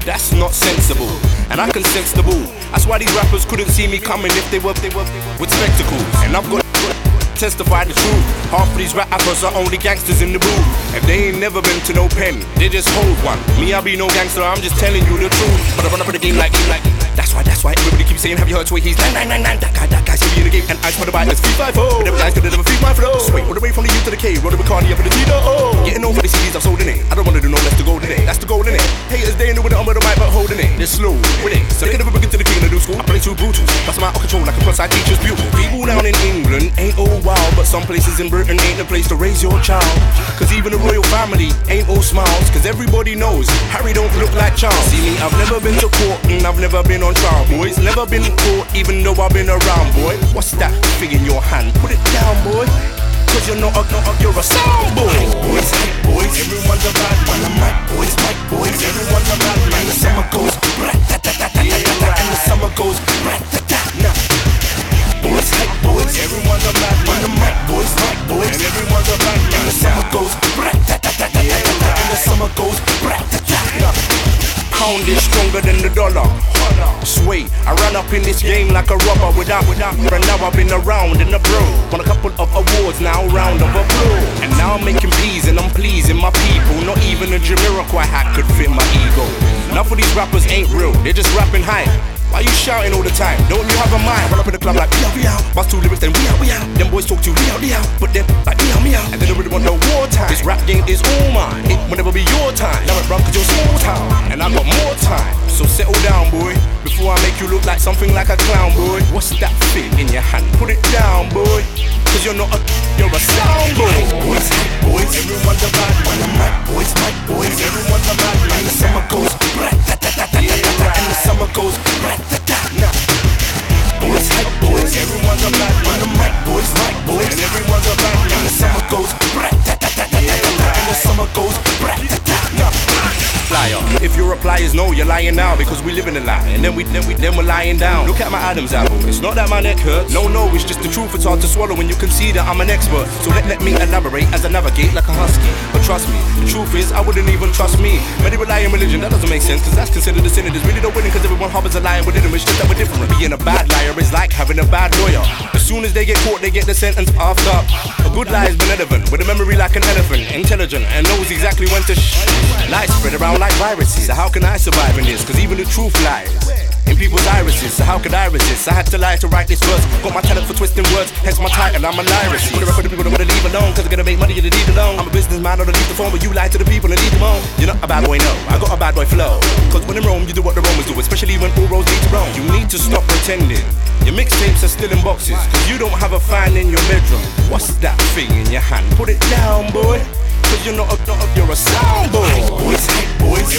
that's not sensible. And I can sense the bull. That's why these rappers couldn't see me coming if they were with spectacles. And I've got testify the truth. Half of these rappers are only gangsters in the booth. If they ain't never been to no pen, they just hold one. Me, I be no gangster, I'm just telling you the truth. But I run up in the game like that's why everybody keeps saying, have you heard Sway? He's 999. That guy's gonna be in the game. And I swear to buy let's feed 5-0. But them guys could never feed my flow. Sway, all the way from the U to the K, roll the Bacardi up in the Tito. Getting over the CDs I've sold in it. I don't wanna do no less to gold in it. That's the goal in it. Haters, they ain't with it, I'm with the mic, but holding it. They're slow with it. So they can never begin to the king of the new school. I play too brutal. That's my out of control like a plus side teacher's beautiful. People down in England ain't all wild, but some places in Britain ain't the place to raise your child. Cause even the royal family ain't all smiles. Cause everybody knows Harry don't look like Charles. See me, I've never been to court and I've never been on trial, boys. Never been caught even though I've been around, boy. What's that thing in your hand? Put it down, boy. Cause you're not you're a sound boy. Boys, boys, everyone's a bad man. The mic boys, everyone's a bad man. The summer goes and the summer goes boys, boys, everyone's a bad man. The mic boys, and everyone's a bad man. The summer goes and the summer goes pound is stronger than the dollar. Sway, I ran up in this game like a robber without and now I've been around in the bro. Won a couple of awards now, round of applause. And now I'm making peas and I'm pleasing my people. Not even a Jamiroquai hat could fit my ego. Enough of these rappers ain't real, they're just rapping high. Why you shouting all the time? Don't you have a mind? Run up in the club like we out. Bust two lyrics then we out. Them boys talk to we out. But then like me out. And they don't really want no wartime. This rap game is all mine. It will never be your time. Now it run cause you're small town. And I got more time. So settle down, boy. Before I make you look like something like a clown, boy. What's that thing in your hand? Put it down, boy. Cause you're not you're a sound boy. Boys, boys, everyone's a bad man. The mic boys, everyone's a bad man. The summer goes and the summer goes boys, boys, everyone's a bad man. The mic boys, and everyone's a bad man. The summer goes and the summer goes Liar. If your repliers know you're lying now because we live in a lie, and then we're lying down. Look at my Adam's album. It's not that my neck hurts. No, it's just the truth. It's hard to swallow when you can see that I'm an expert. So let me elaborate as I navigate like a husky. But trust me, the truth is I wouldn't even trust me. Many rely on religion, that doesn't make sense, cause that's considered a sin. It is really no winning cause everyone harbors a liar within them. It's just that we're different. Being a bad liar is like having a bad lawyer. As soon as they get caught, they get the sentence after. A good lie is benevolent, with a memory like an elephant. Intelligent and knows exactly when to lies spread around like viruses. So how can I survive in this? Cause even the truth lies in people's irises. So how could I resist? I had to lie to write this verse. Got my talent for twisting words, hence my title, I'm a lyrist. For the rest of the people that wanna leave alone, cause they're gonna make money and they leave alone. I'm a businessman, I don't leave the phone, but you lie to the people and leave them on. You're not a bad boy, no, I got a bad boy flow. Cause when in Rome, you do what the Romans do, especially when all roads lead to Rome. You need to stop pretending. Your mixtapes are still in boxes, cause you don't have a fan in your bedroom. What's that thing in your hand? Put it down, boy. Cause you're not you're a sound boy. Boys, boys,